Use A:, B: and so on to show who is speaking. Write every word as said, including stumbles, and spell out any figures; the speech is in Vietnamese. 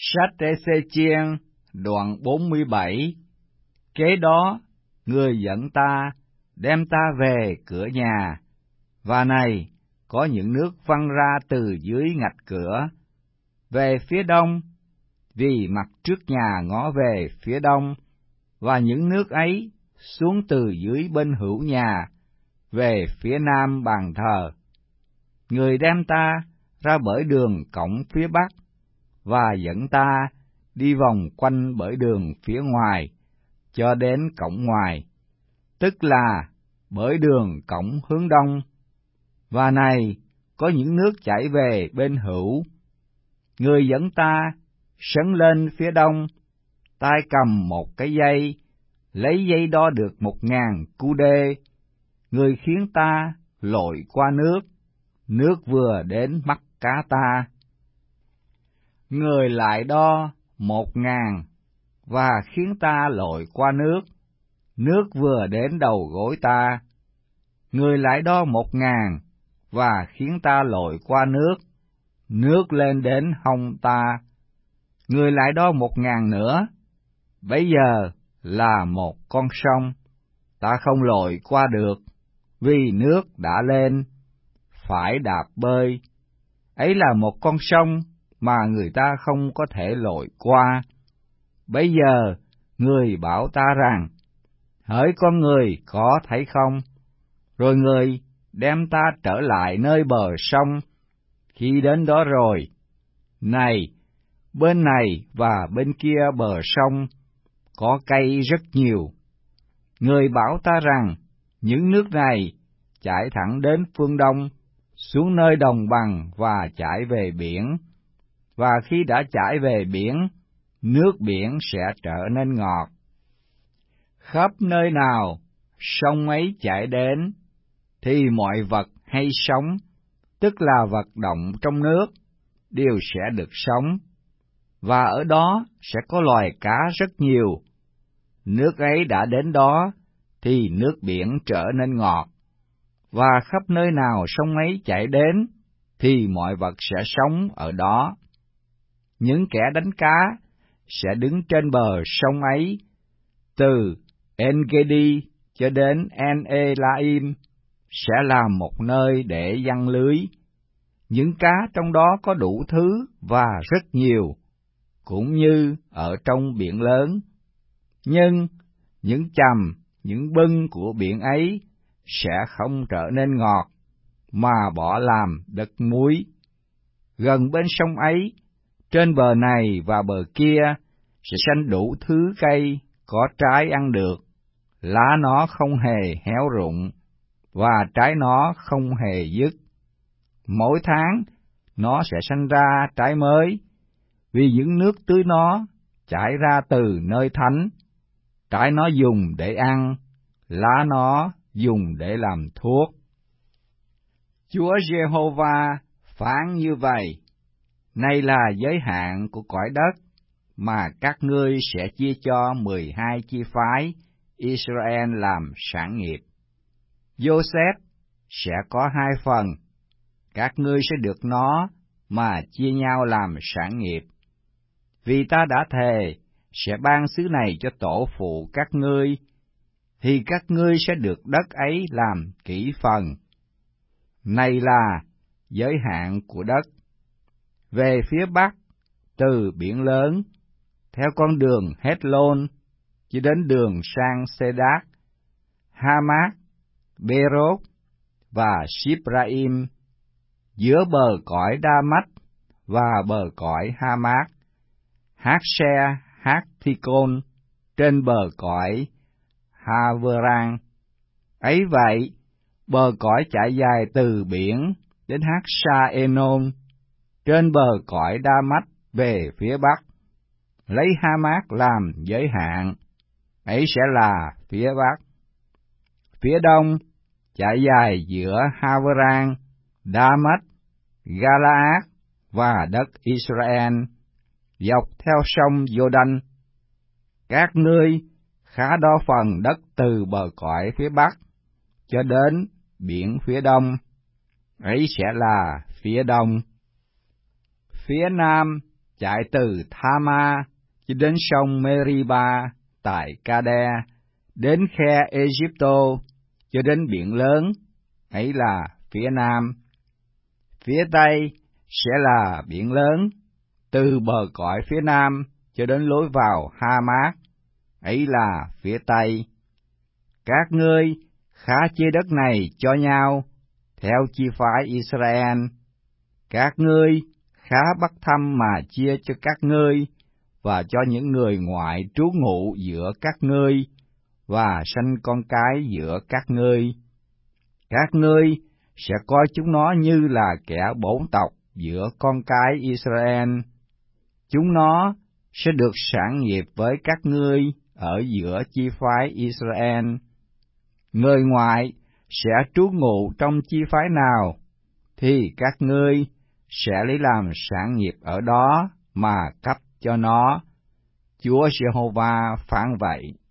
A: Sách Ê-xê-chiên đoạn bốn mươi bảy. Kế đó, người dẫn ta, đem ta về cửa nhà, và này, có những nước văng ra từ dưới ngạch cửa, về phía đông, vì mặt trước nhà ngó về phía đông, và những nước ấy xuống từ dưới bên hữu nhà, về phía nam bàn thờ. Người đem ta ra bởi đường cổng phía bắc, và dẫn ta đi vòng quanh bởi đường phía ngoài, cho đến cổng ngoài, tức là bởi đường cổng hướng đông. Và này, có những nước chảy về bên hữu. Người dẫn ta sấn lên phía đông, tay cầm một cái dây, lấy dây đo được một ngàn cu đê. Người khiến ta lội qua nước, nước vừa đến mắt cá ta. Người lại đo một ngàn, và khiến ta lội qua nước, nước vừa đến đầu gối ta. Người lại đo một ngàn, và khiến ta lội qua nước, nước lên đến hông ta. Người lại đo một ngàn nữa, bấy giờ là một con sông, ta không lội qua được, vì nước đã lên, phải đạp bơi. Ấy là một con sông mà người ta không có thể lội qua. Bấy giờ, người bảo ta rằng, hỡi con người có thấy không? Rồi người đem ta trở lại nơi bờ sông. Khi đến đó rồi, này, bên này và bên kia bờ sông có cây rất nhiều. Người bảo ta rằng, những nước này chảy thẳng đến phương đông, xuống nơi đồng bằng và chảy về biển. Và khi đã chảy về biển, nước biển sẽ trở nên ngọt. Khắp nơi nào sông ấy chảy đến, thì mọi vật hay sống, tức là vật động trong nước, đều sẽ được sống, và ở đó sẽ có loài cá rất nhiều. Nước ấy đã đến đó, thì nước biển trở nên ngọt, và khắp nơi nào sông ấy chảy đến, thì mọi vật sẽ sống ở đó. Những kẻ đánh cá sẽ đứng trên bờ sông ấy, từ En-gedi cho đến En-elaim, sẽ làm một nơi để giăng lưới. Những cá trong đó có đủ thứ và rất nhiều, cũng như ở trong biển lớn. Nhưng những chầm, những bưng của biển ấy sẽ không trở nên ngọt, mà bỏ làm đất muối. Gần bên sông ấy, trên bờ này và bờ kia, sẽ sanh đủ thứ cây có trái ăn được, lá nó không hề héo rụng, và trái nó không hề dứt. Mỗi tháng, nó sẽ sanh ra trái mới, vì những nước tưới nó chảy ra từ nơi thánh. Trái nó dùng để ăn, lá nó dùng để làm thuốc. Chúa Giê-hô-va phán như vậy: này là giới hạn của cõi đất, mà các ngươi sẽ chia cho mười hai chi phái Israel làm sản nghiệp. Giô-xép sẽ có hai phần, các ngươi sẽ được nó mà chia nhau làm sản nghiệp. Vì ta đã thề sẽ ban xứ này cho tổ phụ các ngươi, thì các ngươi sẽ được đất ấy làm kỹ phần. Này là giới hạn của đất. Về phía bắc, từ biển lớn, theo con đường Het-lôn, cho đến đường sang Sê-đát, Ha-mát, Bê-rốt và Síp-ra-im, giữa bờ cõi Đa-mách và bờ cõi Ha-mát, Hát-xe, Hát-thi-côn, trên bờ cõi Ha-vơ-rang. Ấy vậy, bờ cõi trải dài từ biển đến Hát-sa-ê-nôn, trên bờ cõi Đa-mách về phía bắc, lấy Ha-mát làm giới hạn, ấy sẽ là phía bắc. Phía đông trải dài giữa Ha-vơ-rang, Đa-mách, Ga-la-át và đất Israel, dọc theo sông Giô-đanh. Các ngươi khá đo phần đất từ bờ cõi phía bắc cho đến biển phía đông, ấy sẽ là phía đông. Phía nam chạy từ Thama cho đến sông Meriba tại Cade, đến khe Egypto cho đến biển lớn, ấy là phía nam. Phía tây sẽ là biển lớn, từ bờ cõi phía nam cho đến lối vào Hamat, ấy là phía tây. Các ngươi khá chia đất này cho nhau, theo chi phái Israel. Các ngươi khá bắt thăm mà chia cho các ngươi, và cho những người ngoại trú ngụ giữa các ngươi, và sanh con cái giữa các ngươi. Các ngươi sẽ coi chúng nó như là kẻ bổn tộc giữa con cái Israel. Chúng nó sẽ được sản nghiệp với các ngươi ở giữa chi phái Israel. Người ngoại sẽ trú ngụ trong chi phái nào, thì các ngươi sẽ lấy làm sản nghiệp ở đó mà cấp cho nó. Chúa Giê-hô-va phán vậy.